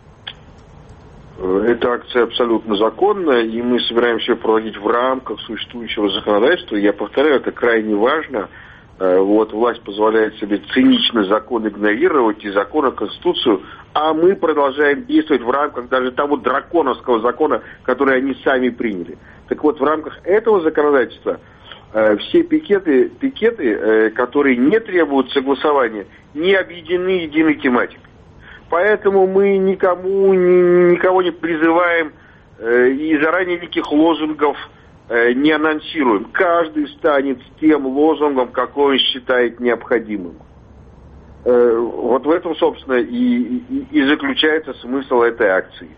эта акция абсолютно законная, и мы собираемся ее проводить в рамках существующего законодательства. Я повторяю, это крайне важно. Вот власть позволяет себе цинично закон игнорировать и закон и Конституцию, а мы продолжаем действовать в рамках даже того драконовского закона, который они сами приняли. Так вот, в рамках этого законодательства все пикеты, которые не требуют согласования, не объединены единой тематикой. Поэтому мы никого не призываем и заранее никаких лозунгов не анонсируем. Каждый станет с тем лозунгом, какой он считает необходимым. Вот в этом, собственно, и заключается смысл этой акции.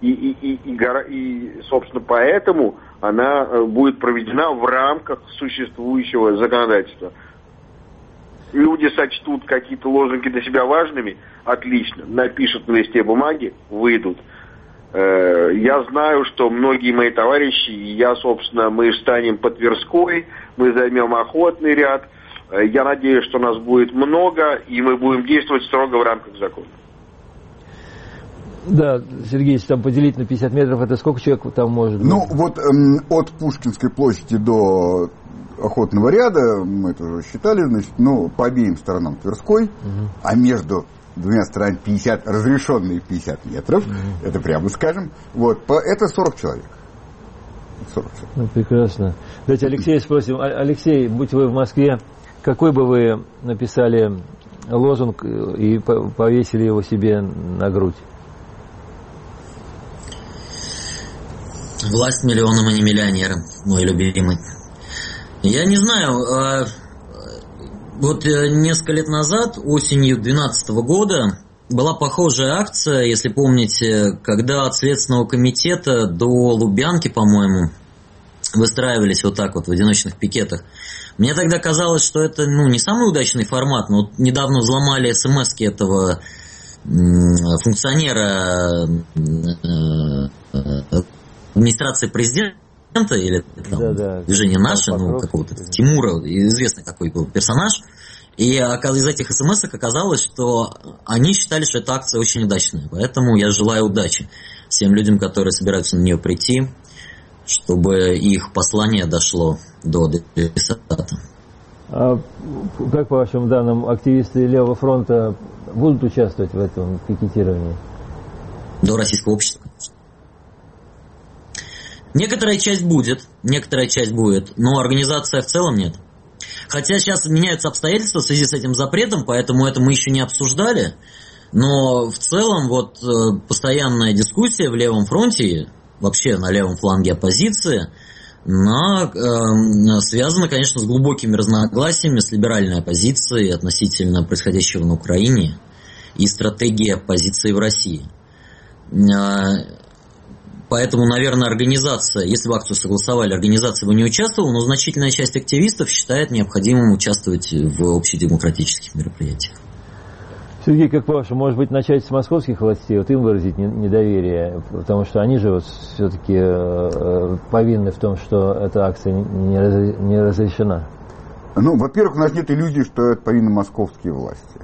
И, собственно, поэтому она будет проведена в рамках существующего законодательства. Люди сочтут какие-то лозунги для себя важными, отлично, напишут на листе бумаги, выйдут. Я знаю, что многие мои товарищи, и я, собственно, мы встанем по Тверской, мы займем Охотный ряд. Я надеюсь, что нас будет много, и мы будем действовать строго в рамках закона. Да, Сергей, если там поделить на 50 метров, это сколько человек там может быть? Ну, вот от Пушкинской площади до Охотного ряда, мы это уже считали, значит, ну, по обеим сторонам Тверской, а между двумя сторонами 50, разрешенные 50 метров, это прямо скажем, вот, это 40 человек. 40 человек. Ну, прекрасно. Давайте Алексея спросим. Алексей, будь вы в Москве, какой бы вы написали лозунг и повесили его себе на грудь? Власть миллионам, а не миллионерам, мой любимый. Я не знаю, вот несколько лет назад, осенью 2012 года, была похожая акция, если помните, когда от Следственного комитета до Лубянки, по-моему, выстраивались вот так вот в одиночных пикетах. Мне тогда казалось, что это не самый удачный формат, но вот недавно взломали смс-ки этого функционера администрации президента или движение «Наше», какого-то Тимура, известный какой был персонаж. И из этих смс-ок оказалось, что они считали, что эта акция очень удачная. Поэтому я желаю удачи всем людям, которые собираются на нее прийти, чтобы их послание дошло до адресата. А как, по вашим данным, активисты Левого фронта будут участвовать в этом пикетировании? До российского общества, конечно. Некоторая часть будет, но организация в целом нет. Хотя сейчас меняются обстоятельства в связи с этим запретом, поэтому это мы еще не обсуждали. Но в целом вот постоянная дискуссия в Левом фронте, вообще на левом фланге оппозиции, связана, конечно, с глубокими разногласиями с либеральной оппозицией относительно происходящего на Украине и стратегии оппозиции в России. Поэтому, наверное, организация, если бы акцию согласовали, организация бы не участвовала, но значительная часть активистов считает необходимым участвовать в общедемократических мероприятиях. Сергей, как по-вашему, может быть, начать с московских властей, вот им выразить недоверие, потому что они же вот все-таки повинны в том, что эта акция не разрешена? Ну, во-первых, у нас нет иллюзий, что это повинны московские власти.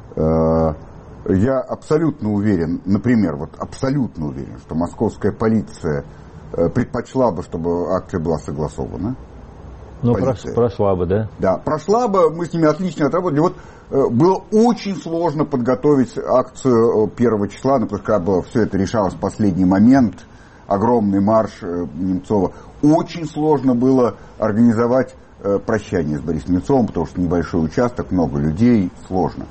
Я абсолютно уверен, например, вот абсолютно уверен, что московская полиция предпочла бы, чтобы акция была согласована. Ну, прошла бы, да? Да, прошла бы, мы с ними отлично отработали. Вот было очень сложно подготовить акцию 1 числа, но пока было все это решалось в последний момент, огромный марш Немцова. Очень сложно было организовать прощание с Борисом Немцовым, потому что небольшой участок, много людей, сложно.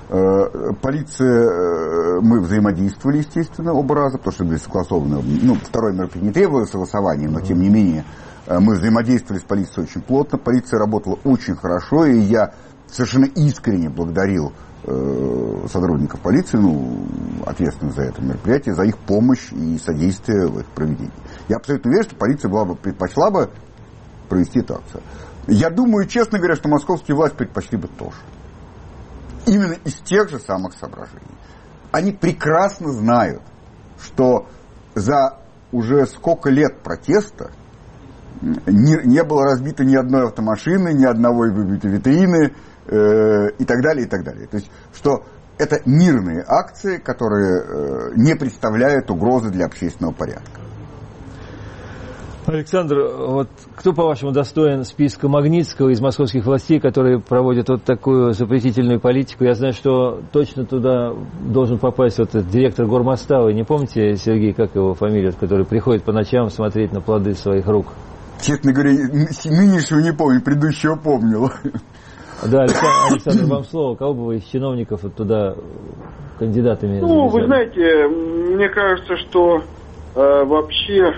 Полиция, мы взаимодействовали, естественно, оба раза, потому что были согласованы, ну, второй мероприятие не требовало согласования, но тем не менее мы взаимодействовали с полицией очень плотно, полиция работала очень хорошо, и я совершенно искренне благодарил сотрудников полиции, ну, ответственных за это мероприятие, за их помощь и содействие в их проведении. Я абсолютно уверен, что полиция предпочла бы провести эту акцию. Я думаю, честно говоря, что московские власти предпочли бы тоже. Именно из тех же самых соображений. Они прекрасно знают, что за уже сколько лет протеста не было разбито ни одной автомашины, ни одного выбитой витрины и так далее, и так далее. То есть, что это мирные акции, которые не представляют угрозы для общественного порядка. Александр, вот кто, по-вашему, достоин списка Магнитского из московских властей, которые проводят вот такую запретительную политику? Я знаю, что точно туда должен попасть вот этот директор Гормоста. Вы не помните, Сергей, как его фамилия, который приходит по ночам смотреть на плоды своих рук? Честно говоря, нынешнего не помню, предыдущего помнил. Да, Александр, вам слово. Кого бы вы из чиновников вот туда кандидатами записали? Ну, вы знаете, мне кажется, что вообще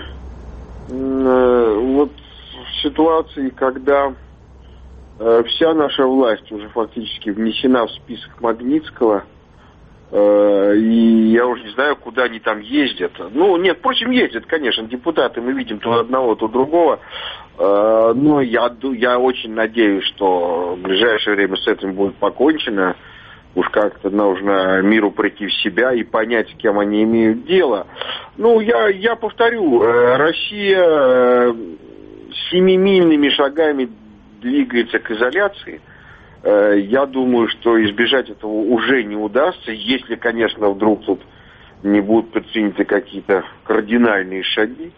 вот в ситуации, когда вся наша власть уже фактически внесена в список Магнитского, и я уже не знаю, куда они там ездят. Ну, нет, впрочем, ездят, конечно, депутаты, мы видим то одного, то другого, но я очень надеюсь, что в ближайшее время с этим будет покончено. Уж как-то нужно миру прийти в себя и понять, с кем они имеют дело. Ну, я повторю, Россия семимильными шагами двигается к изоляции. Я думаю, что избежать этого уже не удастся, если, конечно, вдруг тут не будут предприняты какие-то кардинальные шаги.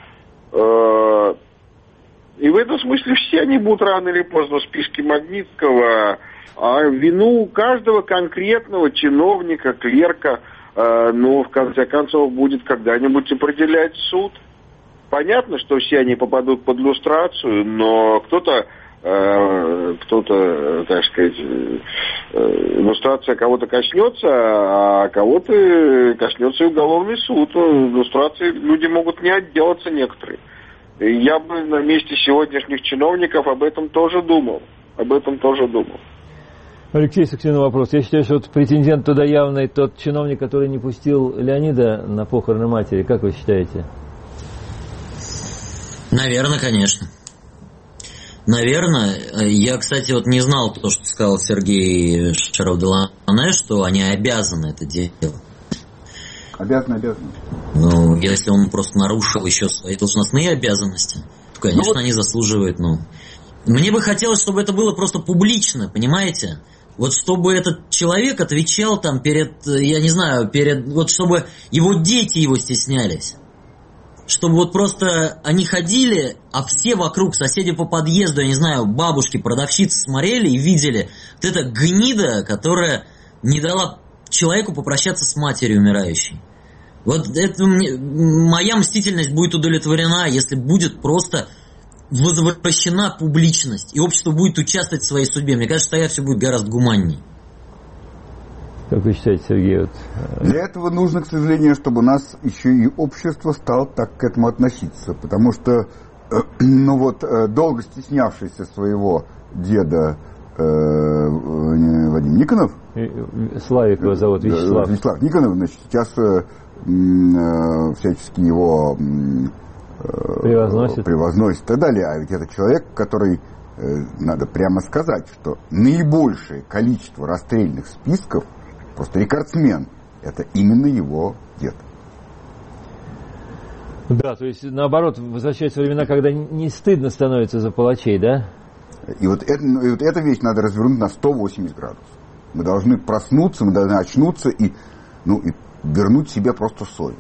И в этом смысле все они будут рано или поздно в списке Магнитского, а вину каждого конкретного чиновника, клерка, в конце концов, будет когда-нибудь определять суд. Понятно, что все они попадут под люстрацию, но кто-то, так сказать, люстрация кого-то коснется, а кого-то коснется и уголовный суд. Люстрации люди могут не отделаться некоторые. Я бы на месте сегодняшних чиновников об этом тоже думал. Алексей Саксин, вопрос. Я считаю, что вот претендент туда явный тот чиновник, который не пустил Леонида на похороны матери. Как вы считаете? Наверное, конечно. Наверное. Я, кстати, вот не знал то, что сказал Сергей Шаров-Делане, что они обязаны это делать. Обязаны. Ну, если он просто нарушил еще свои должностные обязанности, то, конечно, они заслуживают, Мне бы хотелось, чтобы это было просто публично, понимаете? Вот чтобы этот человек отвечал там вот чтобы его дети его стеснялись. Чтобы вот просто они ходили, а все вокруг, соседи по подъезду, я не знаю, бабушки, продавщицы смотрели и видели вот эта гнида, которая не дала человеку попрощаться с матерью умирающей. Вот это моя мстительность будет удовлетворена, если будет просто возвращена публичность, и общество будет участвовать в своей судьбе. Мне кажется, тогда все будет гораздо гуманнее. Как вы считаете, Сергей? Для этого нужно, к сожалению, чтобы у нас еще и общество стало так к этому относиться. Потому что, долго стеснявшийся своего деда Вадим Никонов, Славик его зовут, Вячеслав Никонов, значит, сейчас всячески его превозносит и так далее. А ведь это человек, который, надо прямо сказать, что наибольшее количество расстрельных списков Просто рекордсмен – это именно его дед. Да, то есть, наоборот, возвращаются времена, когда не стыдно становится за палачей, да? И вот эту вещь надо развернуть на 180 градусов. Мы должны проснуться, мы должны очнуться и вернуть себе просто совесть.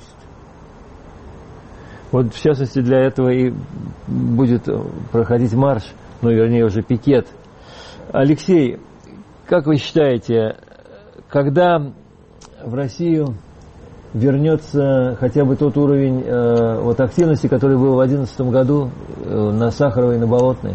Вот, в частности, для этого и будет проходить марш, вернее, уже пикет. Алексей, как вы считаете, когда в Россию вернется хотя бы тот уровень активности, который был в 2011 году на Сахаровой и на Болотной?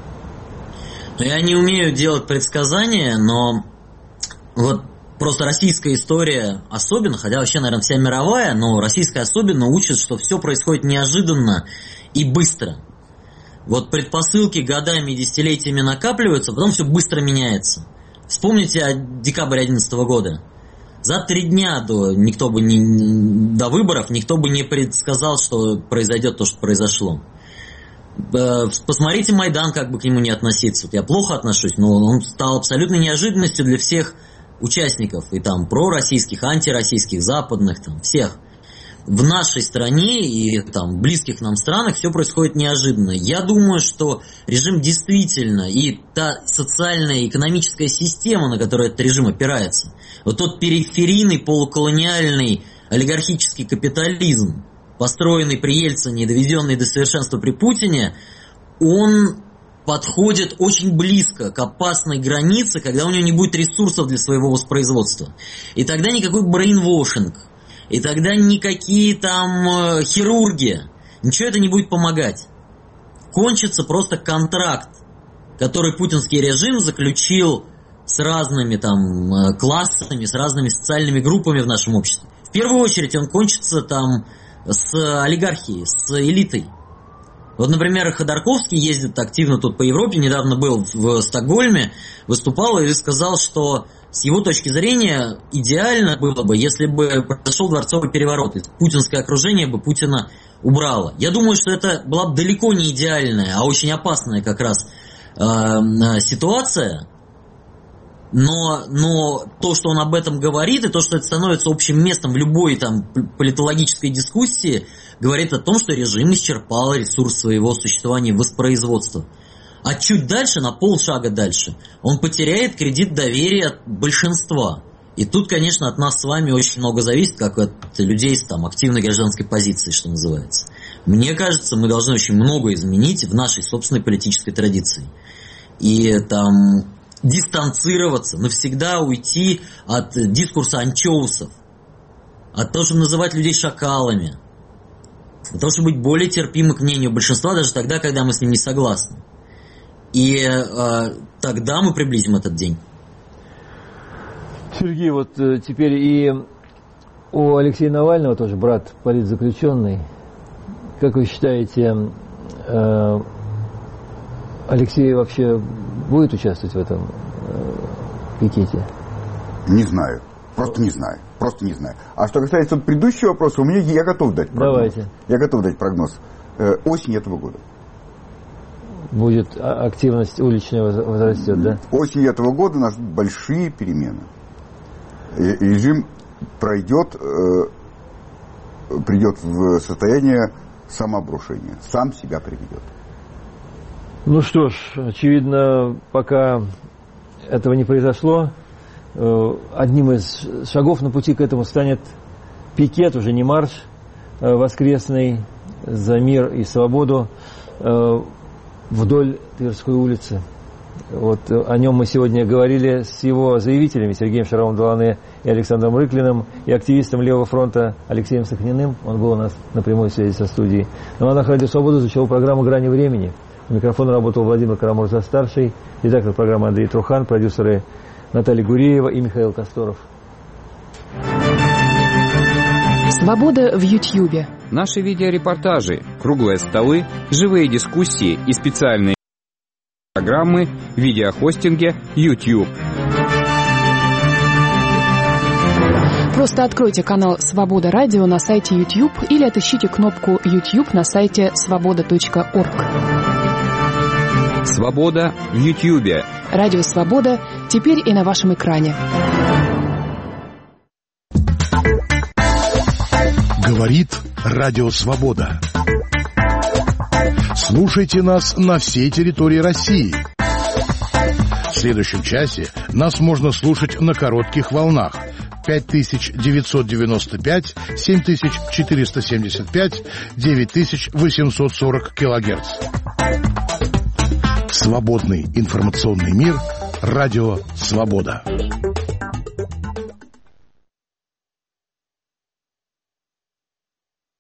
Я не умею делать предсказания, но вот просто российская история особенно, хотя вообще, наверное, вся мировая, но российская особенно учит, что все происходит неожиданно и быстро. Вот предпосылки годами и десятилетиями накапливаются, потом все быстро меняется. Вспомните декабрь 2011 года. За 3 дня до выборов никто бы не предсказал, что произойдет то, что произошло. Посмотрите Майдан, как бы к нему не относиться. Вот я плохо отношусь, но он стал абсолютной неожиданностью для всех участников. И там пророссийских, антироссийских, западных, там всех. В нашей стране и там близких нам странах все происходит неожиданно. Я думаю, что режим действительно и та социальная и экономическая система, на которую этот режим опирается, вот тот периферийный полуколониальный олигархический капитализм, построенный при Ельцине и доведенный до совершенства при Путине, он подходит очень близко к опасной границе, когда у него не будет ресурсов для своего воспроизводства. И тогда никакой брейнвошинг, и тогда никакие там хирурги, ничего это не будет помогать. Кончится просто контракт, который путинский режим заключил с разными там классами, с разными социальными группами в нашем обществе. В первую очередь он кончится там с олигархией, с элитой. Вот, например, Ходорковский ездит активно тут по Европе, недавно был в Стокгольме, выступал и сказал, что с его точки зрения идеально было бы, если бы произошел дворцовый переворот, и путинское окружение бы Путина убрало. Я думаю, что это была бы далеко не идеальная, а очень опасная как раз ситуация. Но то, что он об этом говорит, и то, что это становится общим местом в любой там политологической дискуссии, говорит о том, что режим исчерпал ресурс своего существования и воспроизводства. А чуть дальше, на полшага дальше, он потеряет кредит доверия большинства. И тут, конечно, от нас с вами очень много зависит, как от людей с там активной гражданской позицией, что называется. Мне кажется, мы должны очень много изменить в нашей собственной политической традиции. И там дистанцироваться, навсегда уйти от дискурса анчоусов, от того, чтобы называть людей шакалами, от того, чтобы быть более терпимы к мнению большинства, даже тогда, когда мы с ним не согласны. И тогда мы приблизим этот день. Сергей, вот теперь и у Алексея Навального, тоже брат политзаключенный, как вы считаете, Алексей вообще будет участвовать в этом пикете? Не знаю. Просто не знаю. А что касается предыдущего вопроса, я готов дать прогноз. Давайте. Я готов дать прогноз. Осень этого года. Будет активность уличная возрастет, да? Осень этого года нас ждут большие перемены. Режим придет в состояние самообрушения. Сам себя приведет. Ну что ж, очевидно, пока этого не произошло, одним из шагов на пути к этому станет пикет, уже не марш воскресный за мир и свободу вдоль Тверской улицы. Вот о нем мы сегодня говорили с его заявителями Сергеем Шаровым-Долане и Александром Рыклиным, и активистом Левого фронта Алексеем Сахниным. Он был у нас на прямой связи со студией. На волнах Радио Свобода звучала программа «Грани времени». У микрофона работал Владимир Карамурза-старший, редактор программы Андрей Трухан, продюсеры Наталья Гуреева и Михаил Косторов. Свобода в Ютьюбе. Наши видеорепортажи, круглые столы, живые дискуссии и специальные программы в видеохостинге YouTube. Просто откройте канал «Свобода Радио» на сайте YouTube или отыщите кнопку YouTube на сайте svoboda.org. Свобода в YouTube. Радио «Свобода» теперь и на вашем экране. Говорит Радио Свобода. Слушайте нас на всей территории России. В следующем часе нас можно слушать на коротких волнах 5995, 7475, 9840 килогерц. Свободный информационный мир. Радио Свобода.